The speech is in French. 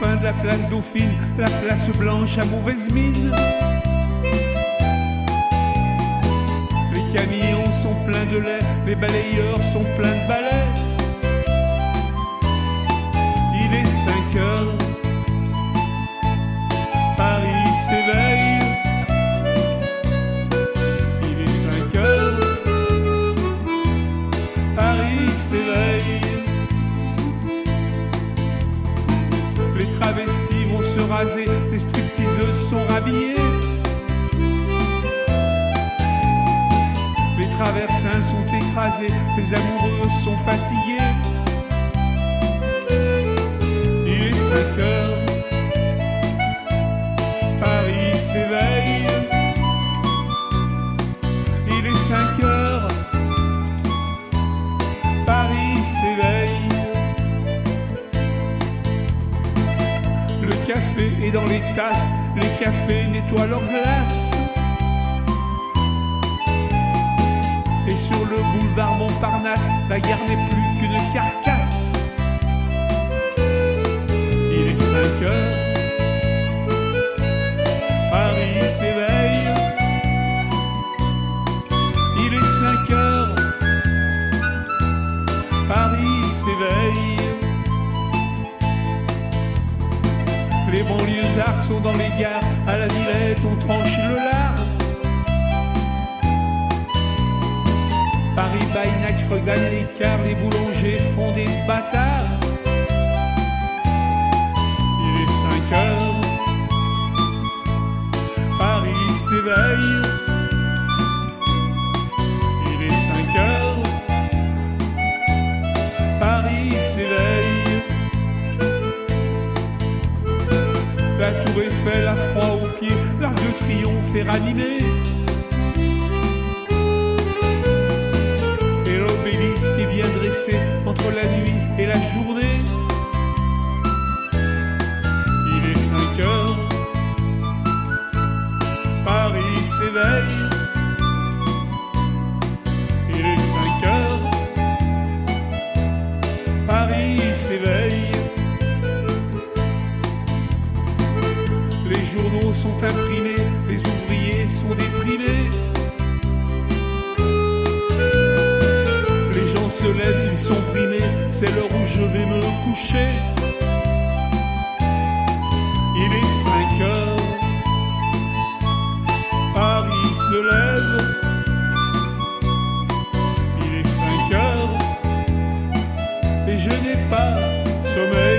confins de la place Dauphine, la place Blanche à mauvaise mine. Les camions sont pleins de lait, les balayeurs sont pleins de balais. Il est 5 heures, Paris s'éveille. Il est 5 heures, Paris s'éveille. Les travestis vont se raser, les stripteaseuses sont rhabillées. Les traversins sont écrasés, les amoureux sont fatigués. Il est 5 heures, Paris s'éveille. Il est 5 heures, Paris s'éveille. Le café est dans les tasses, les cafés nettoient leurs glaces. Et sur le boulevard Montparnasse, la gare n'est plus qu'une carcasse. Il est 5 heures, Paris s'éveille. Il est 5 heures, Paris s'éveille. Les banlieusards sont dans les gares, à la Villette on tranche le lard. Paris-Bagnac regagne l'écart, les boulangers font des bâtards. Il est 5 heures, Paris s'éveille. Il est 5 heures, Paris s'éveille. La tour Eiffel a froid aux pieds, l'Arc de Triomphe est ranimé. Et l'obélisque est bien dressé entre la nuit et la journée. Il est 5 heures, Paris s'éveille. Il est 5 heures, Paris s'éveille. Les journaux sont imprimés, les ouvriers sont déprimés. Les gens se lèvent, ils sont primés, c'est l'heure où je vais me coucher. Il est 5 heures, Paris se lève. Il est 5 heures, et je n'ai pas sommeil.